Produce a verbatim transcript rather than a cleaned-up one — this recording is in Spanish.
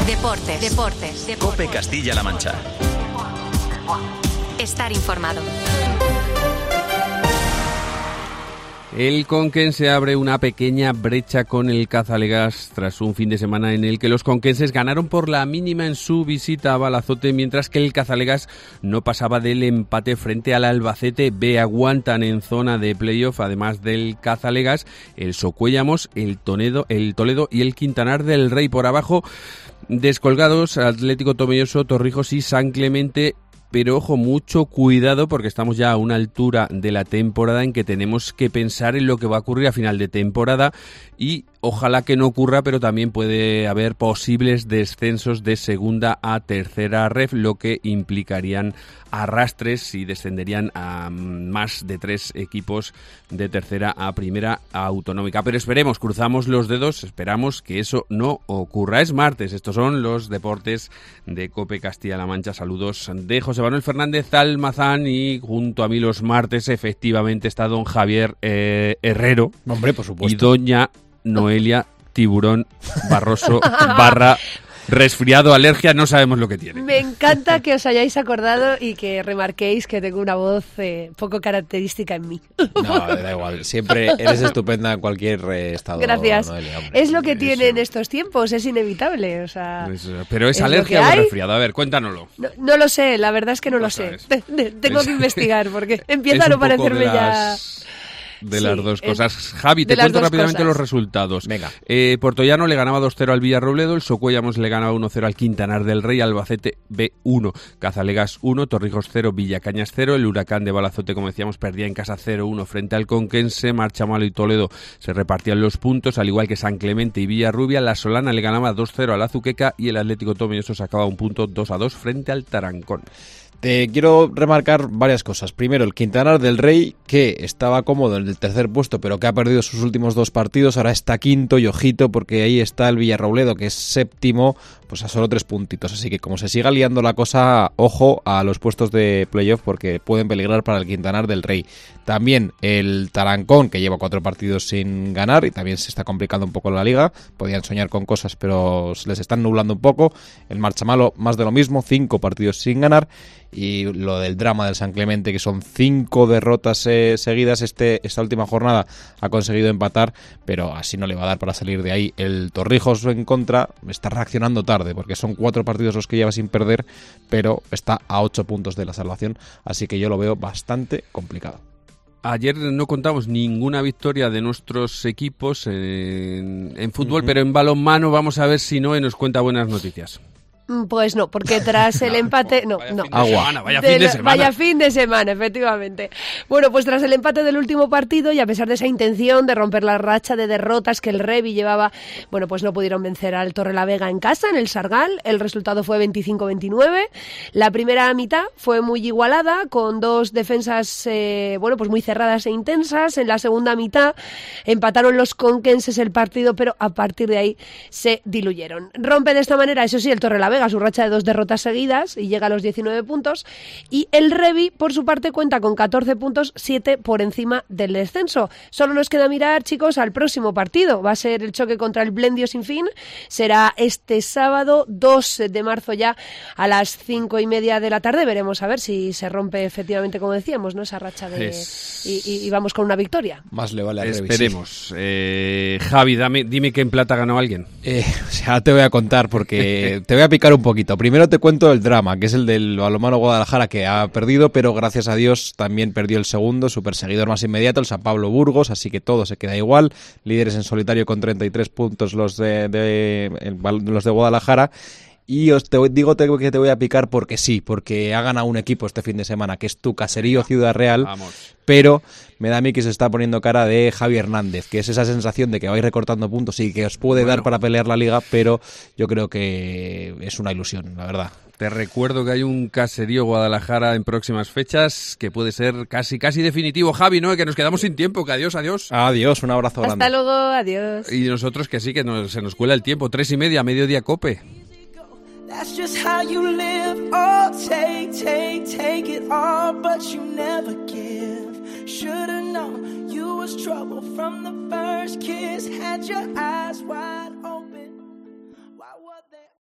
Deportes, deportes, deportes. COPE Castilla-La Mancha. Estar informado. El conquense abre una pequeña brecha con el Cazalegas tras un fin de semana en el que los conquenses ganaron por la mínima en su visita a Balazote, mientras que el Cazalegas no pasaba del empate frente al Albacete B. Aguantan en zona de playoff, además del Cazalegas, el Socuéllamos, el Toledo, el Toledo y el Quintanar del Rey. Por abajo, descolgados, Atlético Tomelloso, Torrijos y San Clemente. Pero ojo, mucho cuidado porque estamos ya a una altura de la temporada en que tenemos que pensar en lo que va a ocurrir a final de temporada y ojalá que no ocurra, pero también puede haber posibles descensos de segunda a tercera ref, lo que implicarían arrastres y descenderían a más de tres equipos de tercera a primera autonómica. Pero esperemos, cruzamos los dedos, esperamos que eso no ocurra. Es martes, estos son los deportes de COPE Castilla-La Mancha. Saludos de José Manuel Fernández Almazán y junto a mí los martes efectivamente está don Javier eh, Herrero. Hombre, por supuesto. Y doña Noelia Tiburón Barroso barra resfriado, alergia, no sabemos lo que tiene. Me encanta que os hayáis acordado y que remarquéis que tengo una voz eh, poco característica en mí. No, da igual, siempre eres estupenda en cualquier eh, estado. Gracias. Noelia, hombre. Es lo que Eso. tiene en estos tiempos, es inevitable. O sea, Pues, pero es, es alergia lo o que hay. resfriado, a ver, cuéntanoslo. no, no lo sé, la verdad es que no No lo sé. sabes. Te- te- Tengo Es- que investigar porque empieza Es a no un poco parecerme de ya... las... De Sí, las dos es- cosas. Javi, de te las cuento dos rápidamente cosas. los resultados. Venga. Eh, Portollano le ganaba dos cero al Villarrobledo, el Socuéllamos le ganaba uno cero al Quintanar del Rey, Albacete B uno, Cazalegas uno, Torrijos cero, Villacañas cero, el Huracán de Balazote, como decíamos, perdía en casa cero uno frente al Conquense, Marchamalo y Toledo se repartían los puntos, al igual que San Clemente y Villarrubia, la Solana le ganaba dos cero al Azuqueca y el Atlético Tomelloso sacaba un punto dos a dos frente al Tarancón. Te quiero remarcar varias cosas. Primero, el Quintanar del Rey, que estaba cómodo en el tercer puesto, pero que ha perdido sus últimos dos partidos, ahora está quinto y ojito, porque ahí está el Villarrobledo, que es séptimo, pues a solo tres puntitos. Así que como se siga liando la cosa, ojo a los puestos de playoff, porque pueden peligrar para el Quintanar del Rey. También el Tarancón, que lleva cuatro partidos sin ganar y también se está complicando un poco la liga. Podían soñar con cosas, pero se les están nublando un poco. El Marchamalo, más de lo mismo, cinco partidos sin ganar. Y lo del drama del San Clemente, que son cinco derrotas eh, seguidas. Este, esta última jornada ha conseguido empatar, pero así no le va a dar para salir de ahí. El Torrijos en contra está reaccionando tarde, porque son cuatro partidos los que lleva sin perder, pero está a ocho puntos de la salvación, así que yo lo veo bastante complicado. Ayer no contamos ninguna victoria de nuestros equipos en, en fútbol, Ujú. pero en balonmano vamos a ver si Noé nos cuenta buenas noticias. Mm, Pues no, porque tras el empate... No, Vaya no. fin de Agua. semana, vaya De fin de lo- semana. Vaya fin de semana, efectivamente. Bueno, pues tras el empate del último partido y a pesar de esa intención de romper la racha de derrotas que el Revi llevaba, bueno, pues no pudieron vencer al Torrelavega en casa, en el Sargal. El resultado fue veinticinco veintinueve. La primera mitad fue muy igualada, con dos defensas, eh, bueno, pues muy cerradas e intensas. En la segunda mitad empataron los conquenses el partido, pero a partir de ahí se diluyeron. Rompe de esta manera, eso sí, el Torrelavega su racha de dos derrotas seguidas y llega a los diecinueve puntos, y el Revi por su parte cuenta con catorce puntos, siete por encima del descenso. Solo nos queda mirar, chicos, al próximo partido. Va a ser el choque contra el Blendio Sin Fin, será este sábado dos de marzo ya a las cinco y media de la tarde. Veremos a ver si se rompe efectivamente, como decíamos, ¿no?, esa racha de Es- y, y- y vamos con una victoria. Más le vale a Revi, sí. Esperemos. Eh, Javi, dame, dime que en plata ganó alguien. Eh, o sea, te voy a contar porque te voy a picar un poquito. Primero te cuento el drama, que es el del balonmano Guadalajara, que ha perdido, pero gracias a Dios también perdió el segundo, su perseguidor más inmediato, el San Pablo Burgos, así que todo se queda igual. Líderes en solitario con treinta y tres puntos los de, de- el- los de Guadalajara. Y os te voy- digo te- que te voy a picar porque sí, porque ha ganado un equipo este fin de semana, que es tu Caserío Ciudad Real. Vamos. Pero me da a mí que se está poniendo cara de Javi Hernández, que es esa sensación de que vais recortando puntos y que os puede Bueno. dar para pelear la liga, pero yo creo que es una ilusión, la verdad. Te recuerdo que hay un caserío Guadalajara en próximas fechas que puede ser casi casi definitivo. Javi, ¿no? Que nos quedamos sin tiempo, que adiós, adiós. Adiós, un abrazo grande. Hasta luego, adiós. Y nosotros que sí, que nos- se nos cuela el tiempo. Tres y media, mediodía COPE. That's just how you live. Oh, take, take, take it all, but you never give. Should've known you was trouble from the first kiss. Had your eyes wide open.